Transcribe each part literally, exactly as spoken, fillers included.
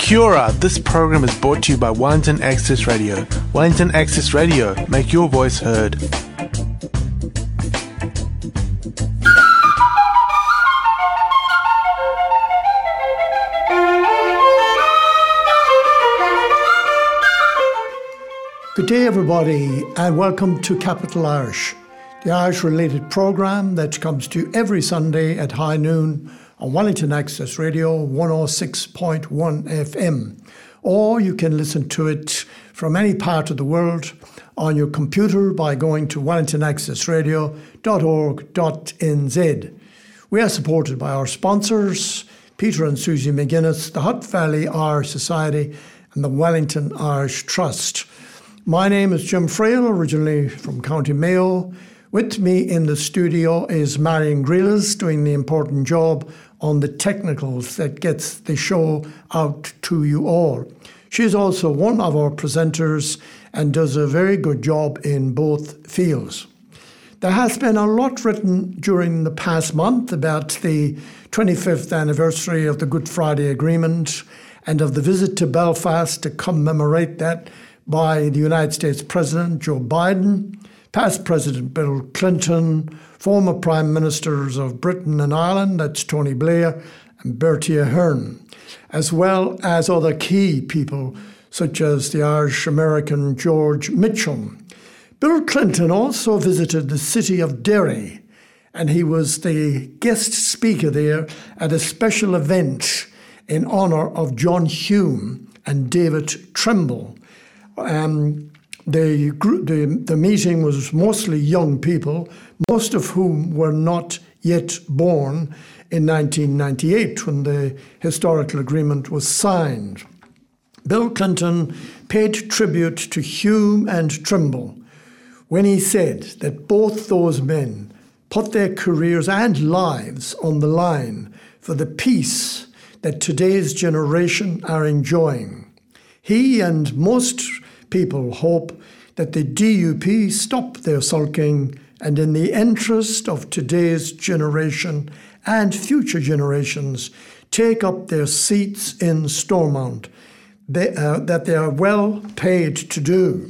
Kia ora, this program is brought to you by Wellington Access Radio. Wellington Access Radio, make your voice heard. Good day, everybody, and welcome to Capital Irish, the Irish-related programme that comes to you every Sunday at high noon on Wellington Access Radio one oh six point one F M. Or you can listen to it from any part of the world on your computer by going to wellington access radio dot org dot n z. We are supported by our sponsors, Peter and Susie McGuinness, the Hutt Valley Irish Society and the Wellington Irish Trust. My name is Jim Frail, originally from County Mayo. With me in the studio is Marion Greelas, doing the important job on the technicals that gets the show out to you all. She is also one of our presenters and does a very good job in both fields. There has been a lot written during the past month about the twenty-fifth anniversary of the Good Friday Agreement and of the visit to Belfast to commemorate that by the United States President Joe Biden, past President Bill Clinton, former Prime Ministers of Britain and Ireland, that's Tony Blair and Bertie Ahern, as well as other key people such as the Irish-American George Mitchell. Bill Clinton also visited the city of Derry, and he was the guest speaker there at a special event in honour of John Hume and David Trimble. Um, the, the the meeting was mostly young people, most of whom were not yet born in nineteen ninety-eight when the historical agreement was signed. Bill Clinton paid tribute to Hume and Trimble when he said that both those men put their careers and lives on the line for the peace that today's generation are enjoying. He and most people hope that the D U P stop their sulking and in the interest of today's generation and future generations take up their seats in Stormont, they, uh, that they are well paid to do.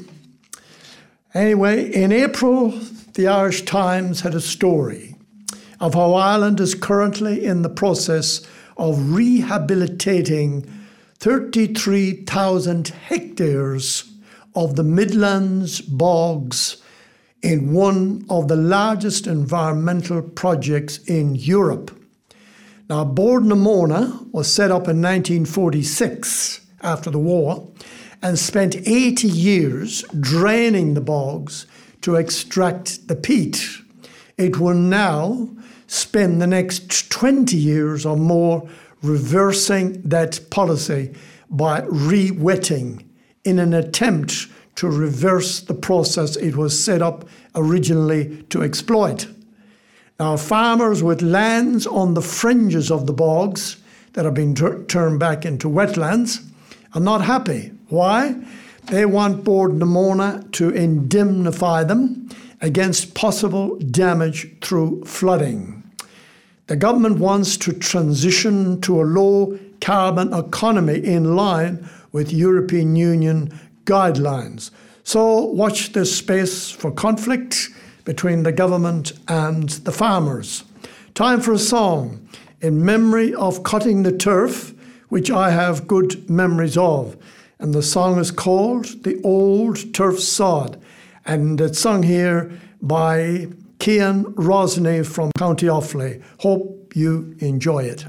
Anyway, in April, the Irish Times had a story of how Ireland is currently in the process of rehabilitating thirty-three thousand hectares of the Midlands bogs in one of the largest environmental projects in Europe. Now, Bord na Móna was set up in nineteen forty-six after the war and spent eighty years draining the bogs to extract the peat. It will now spend the next twenty years or more reversing that policy by re-wetting in an attempt to reverse the process it was set up originally to exploit. Now, farmers with lands on the fringes of the bogs that have been tur- turned back into wetlands are not happy. Why? They want Bord na Móna to indemnify them against possible damage through flooding. The government wants to transition to a low-carbon economy in line with European Union guidelines. So watch this space for conflict between the government and the farmers. Time for a song in memory of cutting the turf, which I have good memories of. And the song is called The Old Turf Sod. And it's sung here by Cian Rosny from County Offaly. Hope you enjoy it.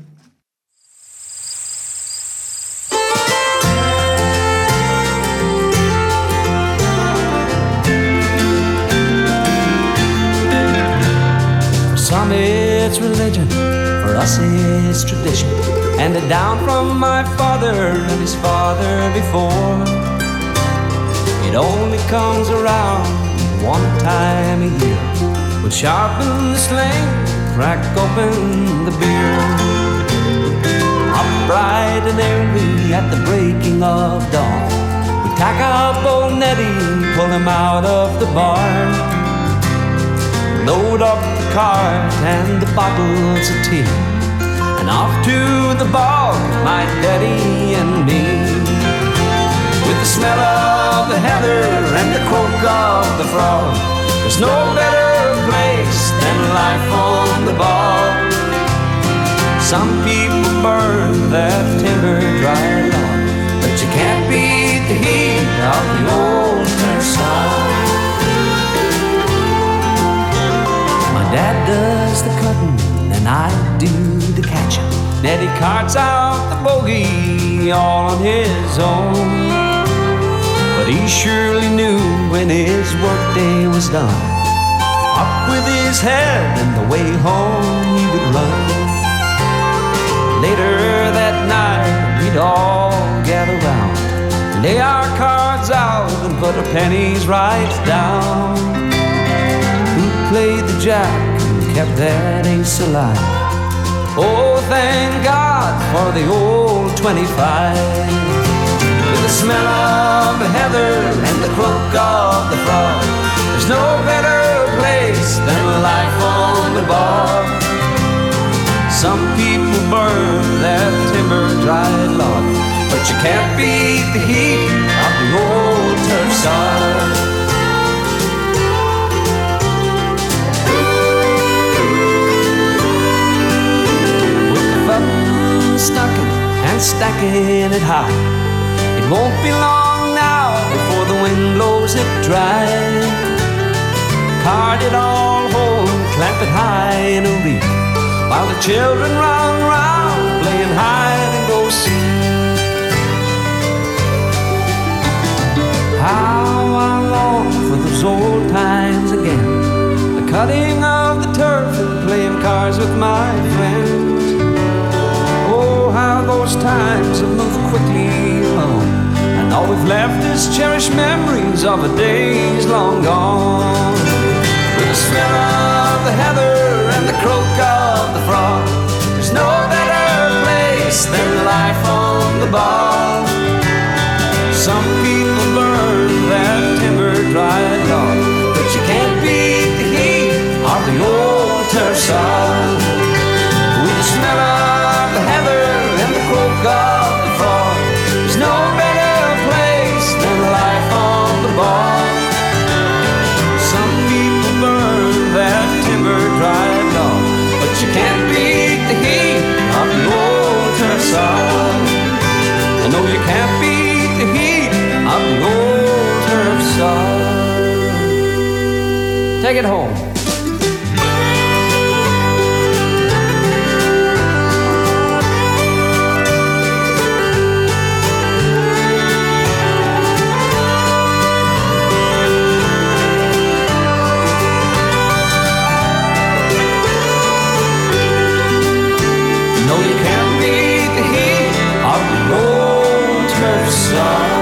Some it's religion, for us it's tradition, handed down from my father and his father before. It only comes around one time a year. We'll sharpen the sling, crack open the beer. Up bright and early at the breaking of dawn, we tack up old Neddy, pull him out of the barn. Load up the cart and the bottles of tea, and off to the bog, my daddy and me. smell of the heather and the croak of the frog. There's no better place than life on the bog. Some people burn that timber dry log, but you can't beat the heat of the old turf sod. My dad does the cutting and I do the catching. Daddy carts out the bogey all on his own, but he surely knew when his workday was done. Up with his head and the way home he would run. Later that night we'd all gather round, lay our cards out and put our pennies right down. Who played the jack and kept that ace alive? Oh, thank God for the old twenty-five. With the smell of the heather and the croak of the frog, there's no better place than life on the bog. Some people burn that timber dry log, but you can't beat the heat of the old turf sod. Stucking and stacking it high, it won't be long now before the wind blows it dry. Cart it all home, clamp it high in a reek, while the children run round playing hide and go seek. How I long for those old times again, the cutting of the turf and playing cards with my friends. How those times have moved quickly along, and all we've left is cherished memories of the days long gone. With the smell of the heather and the croak of the frog, there's no better place than life on the bog. Some people burn that timber dry log, but you can't beat the heat of the old turf sod. With the smell of the heather and the croak of the frog, there's no better place than life on the bog. Some people burn that timber dry log, but you can't beat the heat of the old turf sod. I know you can't beat the heat of the old turf sod. Take it home. No, you can't beat the heat of the old turf sod.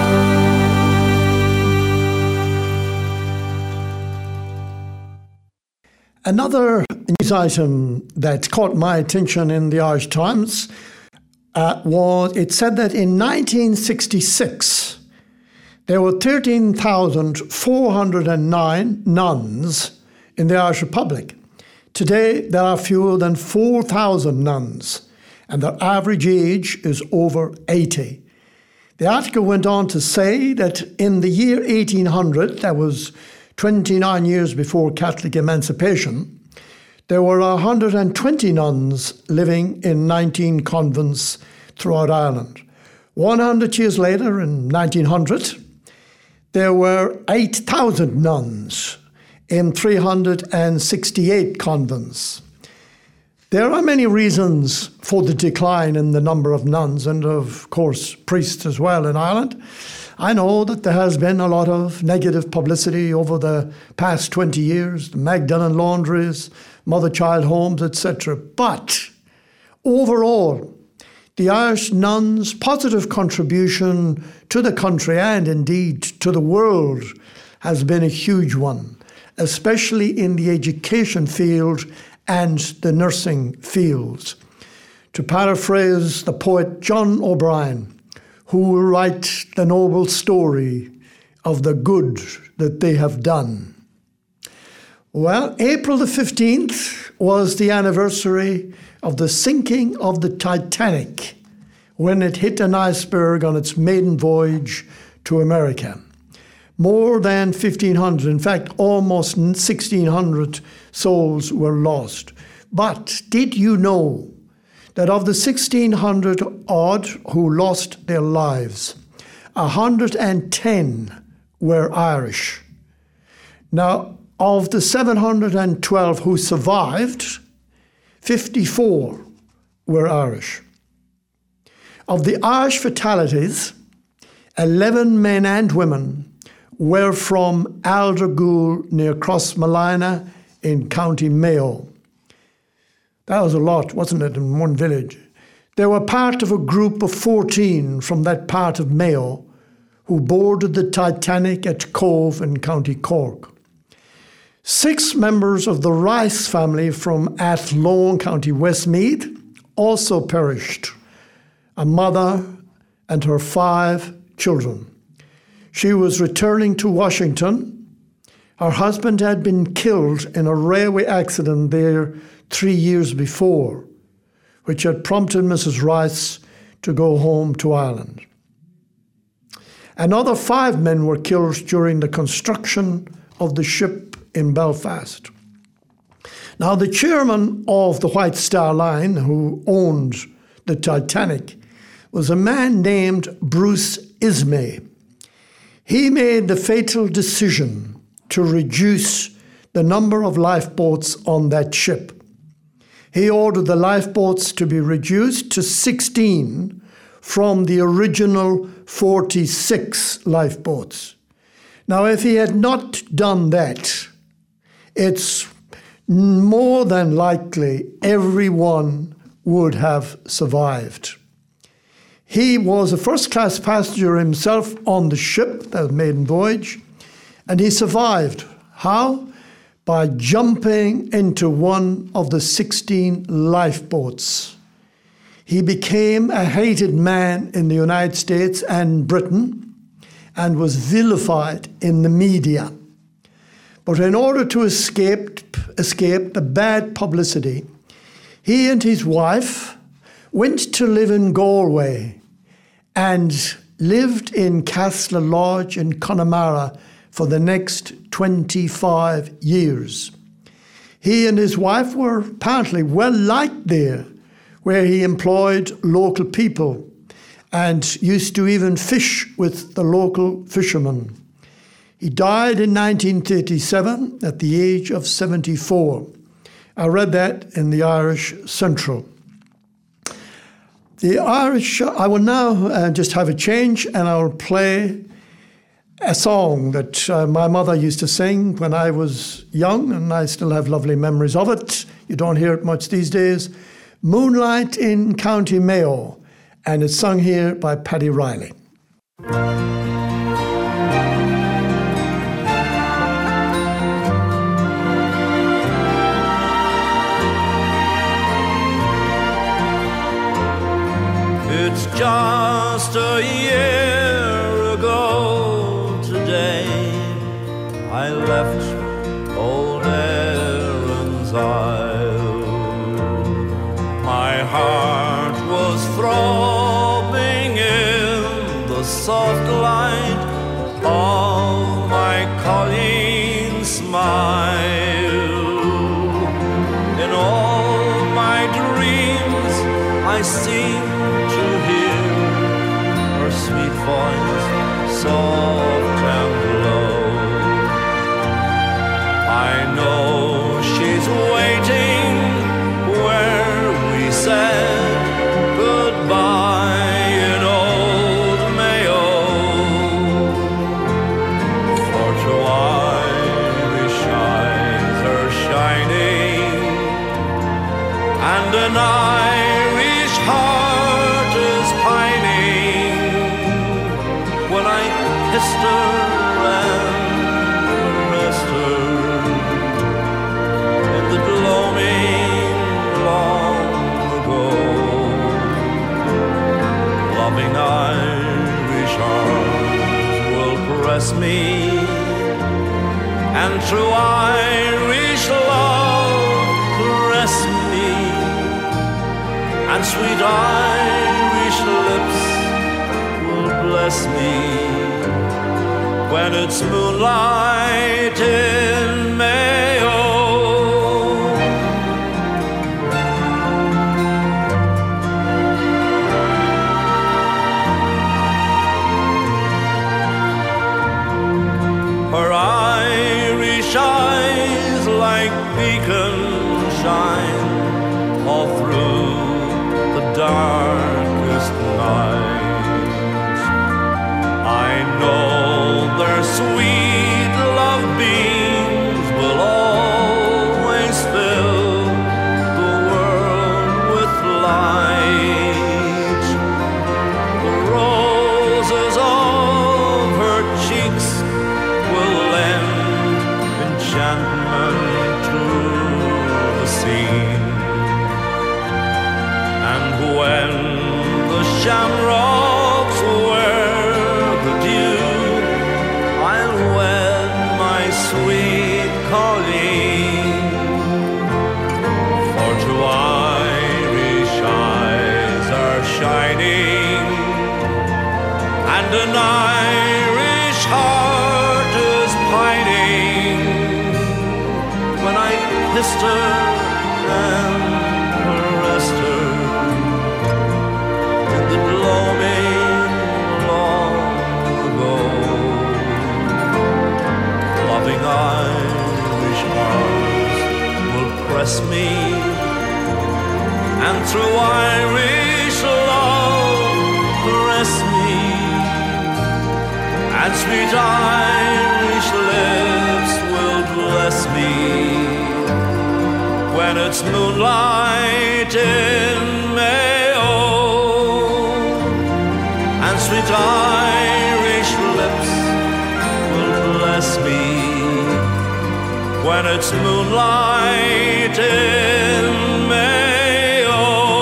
Another news item that caught my attention in the Irish Times uh, was, it said that in nineteen sixty-six, there were thirteen thousand four hundred nine nuns in the Irish Republic. Today, there are fewer than four thousand nuns, and their average age is over eighty. The article went on to say that in the year eighteen hundred, that was twenty-nine years before Catholic emancipation, there were one hundred twenty nuns living in nineteen convents throughout Ireland. one hundred years later, in nineteen hundred, there were eight thousand nuns in three hundred sixty-eight convents. There are many reasons for the decline in the number of nuns and, of course, priests as well in Ireland. I know that there has been a lot of negative publicity over the past twenty years, the Magdalen laundries, mother-child homes, et cetera. But overall, the Irish nuns' positive contribution to the country and indeed to the world has been a huge one, especially in the education field and the nursing fields. To paraphrase the poet John O'Brien, who will write the noble story of the good that they have done. Well, April the fifteenth was the anniversary of the sinking of the Titanic when it hit an iceberg on its maiden voyage to America. More than fifteen hundred, in fact, almost sixteen hundred souls were lost. But did you know that of the sixteen hundred odd who lost their lives, one hundred ten were Irish? Now, of the seven hundred twelve who survived, fifty-four were Irish. Of the Irish fatalities, eleven men and women were from Aldergool near Crossmolina in County Mayo. That was a lot, wasn't it, in one village? They were part of a group of fourteen from that part of Mayo who boarded the Titanic at Cove in County Cork. Six members of the Rice family from Athlone, County Westmeath, also perished. A mother and her five children. She was returning to Washington. Her husband had been killed in a railway accident there three years before, which had prompted Missus Rice to go home to Ireland. Another five men were killed during the construction of the ship in Belfast. Now, the chairman of the White Star Line, who owned the Titanic, was a man named Bruce Ismay. He made the fatal decision to reduce the number of lifeboats on that ship. He ordered the lifeboats to be reduced to sixteen from the original forty-six lifeboats. Now, if he had not done that, it's more than likely everyone would have survived. He was a first-class passenger himself on the ship, that maiden voyage, and he survived. How? By jumping into one of the sixteen lifeboats. He became a hated man in the United States and Britain and was vilified in the media. But in order to escape, escape the bad publicity, he and his wife went to live in Galway and lived in Castle Lodge in Connemara for the next twenty-five years. He and his wife were apparently well liked there, where he employed local people and used to even fish with the local fishermen. He died in nineteen thirty-seven at the age of seventy-four. I read that in the Irish Central. The Irish, I will now uh, just have a change and I'll play a song that uh, my mother used to sing when I was young, and I still have lovely memories of it. You don't hear it much these days. Moonlight in County Mayo, and it's sung here by Paddy Riley. It's just a year ago today I left old Erin's Isle. My heart was throbbing in the soft light of my Colleen's smile. In all my dreams I seem sweet voice, soft and low. I know she's waiting where we said goodbye in old Mayo. For to Irish eyes are shining, and an Irish heart is pining. When I kissed her and caressed her in the gloaming long ago, loving Irish arms will press me, and true Irish love caress me, and sweet Irish lips bless me. when it's moonlight in Mayo. Her Irish eyes like beacons shine all through the darkest night. I know their sweet love beams will always fill the world with light. The roses of her cheeks will lend enchantment to the scene. And when the shamrocks wear the dew, I'll wed my sweet Colleen. For two Irish eyes are shining, and an Irish heart is pining. When I kissed her and caressed her in the gloaming long ago, loving Irish arms will press me, and through Irish love caress me, and sweet Irish lips will bless me when it's moonlight in Mayo, and sweet Irish lips will bless me when it's moonlight in Mayo.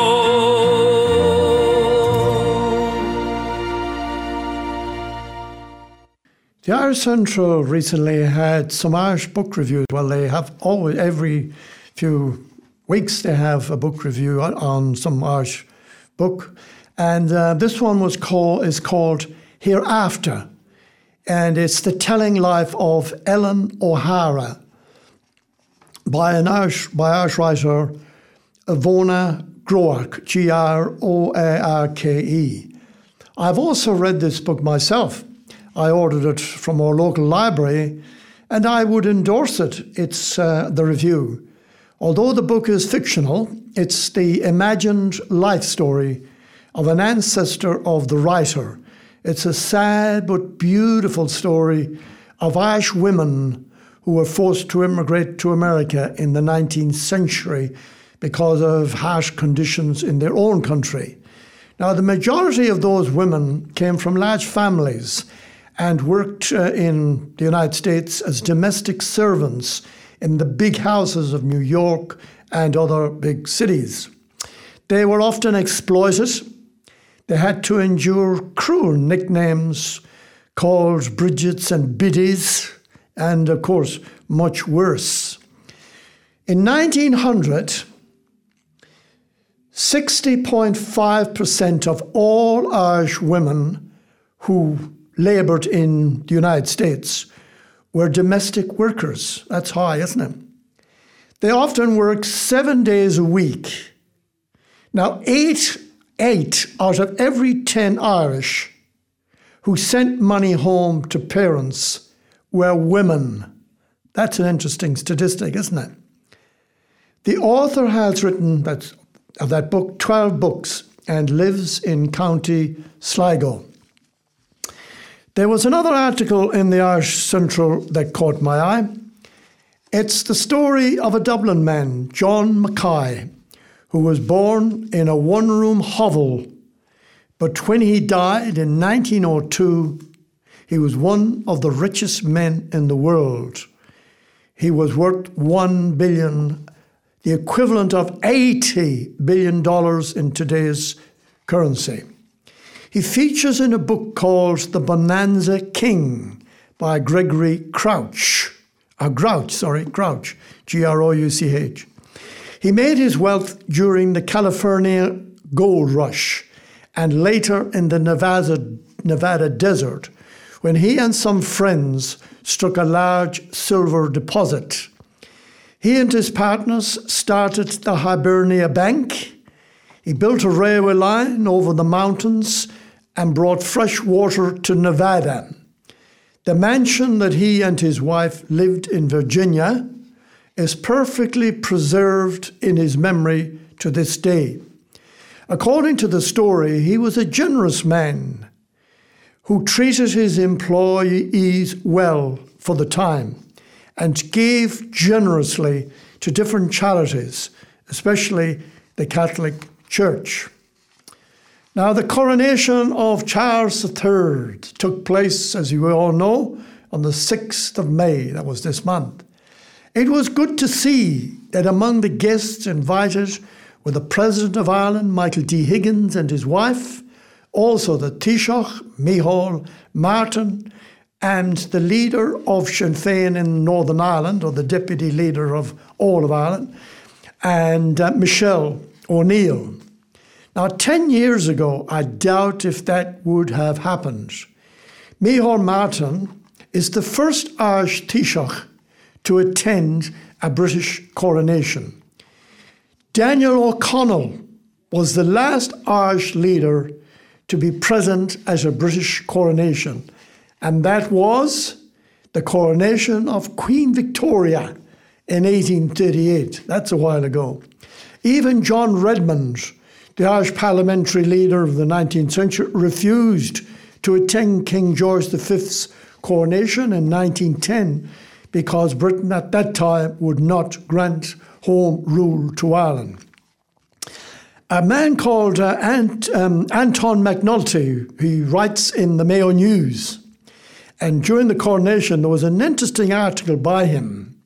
The Irish Central recently had some Irish book reviews. Well, they have always, every few weeks, they have a book review on, on some Irish book. And uh, this one was called is called Hereafter. And it's the telling life of Ellen O'Hara by an Irish, by Irish writer, Ivona Groarke, G R O A R K E. I've also read this book myself. I ordered it from our local library, and I would endorse it. It's uh, the review. Although the book is fictional, it's the imagined life story of an ancestor of the writer. It's a sad but beautiful story of Irish women who were forced to immigrate to America in the nineteenth century because of harsh conditions in their own country. Now, the majority of those women came from large families and worked uh, in the United States as domestic servants in the big houses of New York and other big cities. They were often exploited. They had to endure cruel nicknames called Bridgets and Biddies, and of course, much worse. In nineteen hundred, sixty point five percent of all Irish women who laboured in the United States were domestic workers. That's high, isn't it? They often worked seven days a week. Now, eight, eight out of every ten Irish who sent money home to parents were women. That's an interesting statistic, isn't it? The author has written that, of that book twelve books and lives in County Sligo. There was another article in the Irish Central that caught my eye. It's the story of a Dublin man, John Mackay, who was born in a one-room hovel. But when he died in nineteen oh two, he was one of the richest men in the world. He was worth one billion dollars, the equivalent of eighty billion dollars in today's currency. He features in a book called The Bonanza King by Gregory Crouch. Uh, Grouch, sorry, Grouch, G R O U C H. He made his wealth during the California gold rush and later in the Nevada, Nevada desert, when he and some friends struck a large silver deposit. He and his partners started the Hibernia Bank. He built a railway line over the mountains and brought fresh water to Nevada. The mansion that he and his wife lived in Virginia is perfectly preserved in his memory to this day. According to the story, he was a generous man who treated his employees well for the time and gave generously to different charities, especially the Catholic Church. Now, the coronation of Charles the Third took place, as you all know, on the sixth of May. That was this month. It was good to see that among the guests invited were the President of Ireland, Michael D. Higgins, and his wife, also the Taoiseach, Micheál Martin, and the leader of Sinn Féin in Northern Ireland, or the deputy leader of all of Ireland, and uh, Michelle O'Neill. Now, ten years ago, I doubt if that would have happened. Micheál Martin is the first Irish Taoiseach to attend a British coronation. Daniel O'Connell was the last Irish leader to be present at a British coronation, and that was the coronation of Queen Victoria in eighteen thirty-eight. That's a while ago. Even John Redmond, the Irish parliamentary leader of the nineteenth century, refused to attend King George the Fifth's coronation in nineteen ten because Britain at that time would not grant home rule to Ireland. A man called uh, Ant, um, Anton McNulty, he writes in the Mayo News, and during the coronation there was an interesting article by him,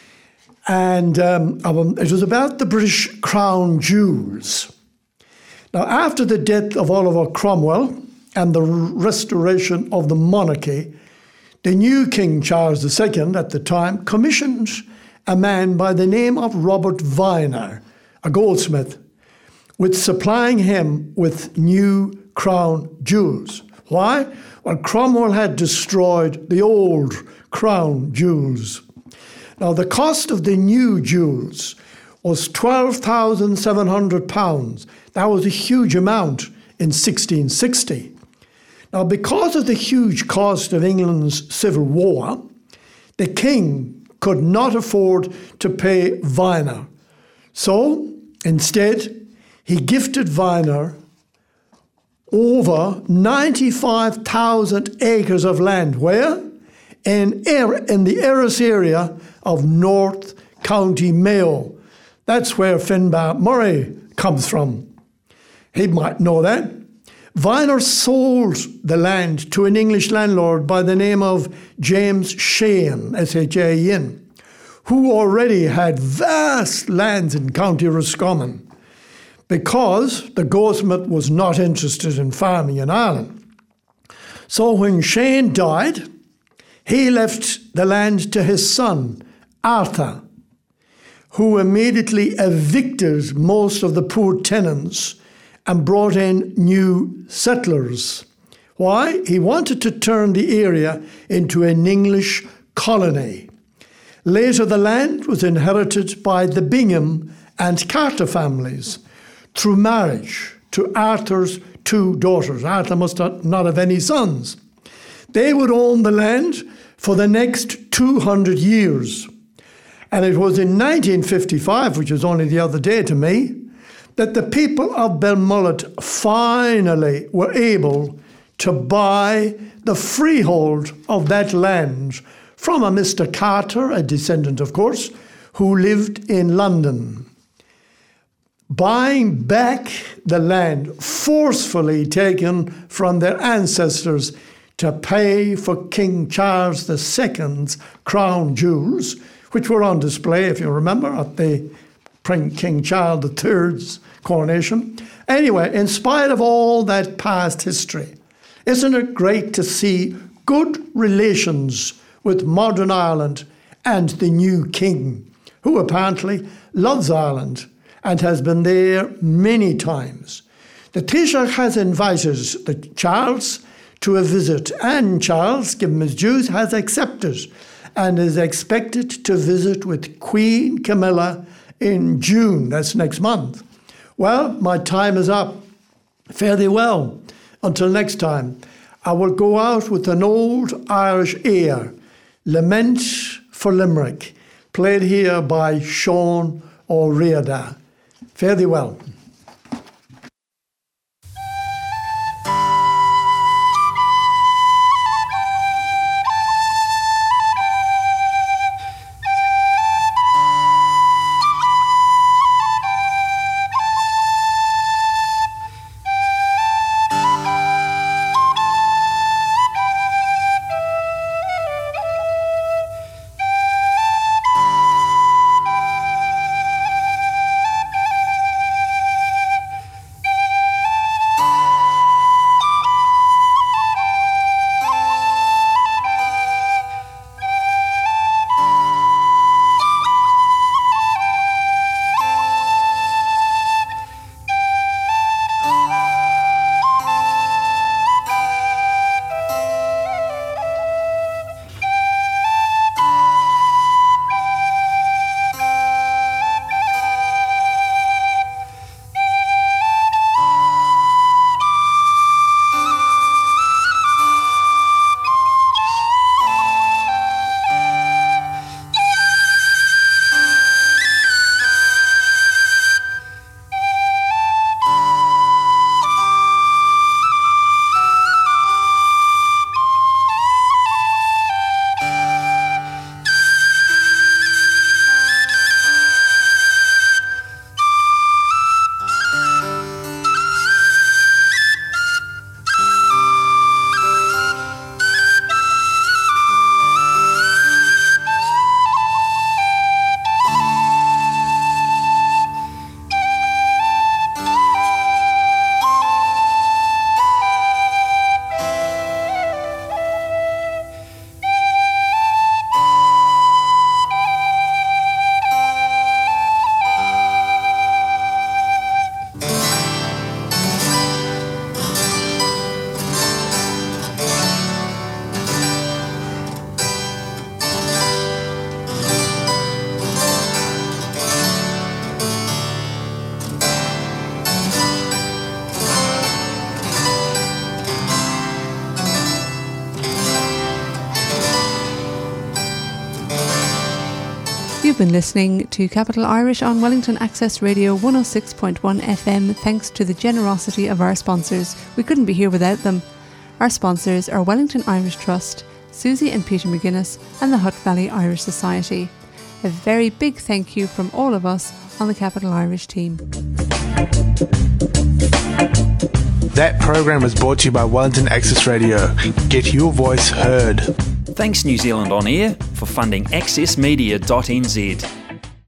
and um, it was about the British crown jewels. Now, after the death of Oliver Cromwell and the restoration of the monarchy, the new King Charles the Second at the time commissioned a man by the name of Robert Viner, a goldsmith, with supplying him with new crown jewels. Why? Well, Cromwell had destroyed the old crown jewels. Now, the cost of the new jewels was twelve thousand seven hundred pounds. That was a huge amount in sixteen sixty. Now, because of the huge cost of England's civil war, the king could not afford to pay Viner. So, instead, he gifted Viner over ninety-five thousand acres of land. Where? In, in the Erris area of North County Mayo. That's where Finbar Murray comes from. He might know that. Viner sold the land to an English landlord by the name of James Shane, S H A E N, who already had vast lands in County Roscommon, because the goldsmith was not interested in farming in Ireland. So when Shane died, he left the land to his son, Arthur, who immediately evicted most of the poor tenants and brought in new settlers. Why? He wanted to turn the area into an English colony. Later, the land was inherited by the Bingham and Carter families through marriage to Arthur's two daughters. Arthur must not have any sons. They would own the land for the next two hundred years. And it was in nineteen fifty-five, which was only the other day to me, that the people of Belmullet finally were able to buy the freehold of that land from a Mister Carter, a descendant, of course, who lived in London. Buying back the land forcefully taken from their ancestors to pay for King Charles the Second's crown jewels, which were on display, if you remember, at the King Charles the Third's coronation. Anyway, in spite of all that past history, isn't it great to see good relations with modern Ireland and the new king, who apparently loves Ireland and has been there many times. The Taoiseach has invited the Charles to a visit. And Charles, give him his dues, has accepted and is expected to visit with Queen Camilla in June. That's next month. Well, my time is up. Fare thee well. Until next time, I will go out with an old Irish air, Lament for Limerick, played here by Sean O'Riordan. Fare thee well. You've been listening to Capital Irish on Wellington Access Radio one oh six point one F M thanks to the generosity of our sponsors. We couldn't be here without them. Our sponsors are Wellington Irish Trust, Susie and Peter McGuinness and the Hutt Valley Irish Society. A very big thank you from all of us on the Capital Irish team. That program was brought to you by Wellington Access Radio. Get your voice heard. Thanks New Zealand On Air for funding access media dot n z.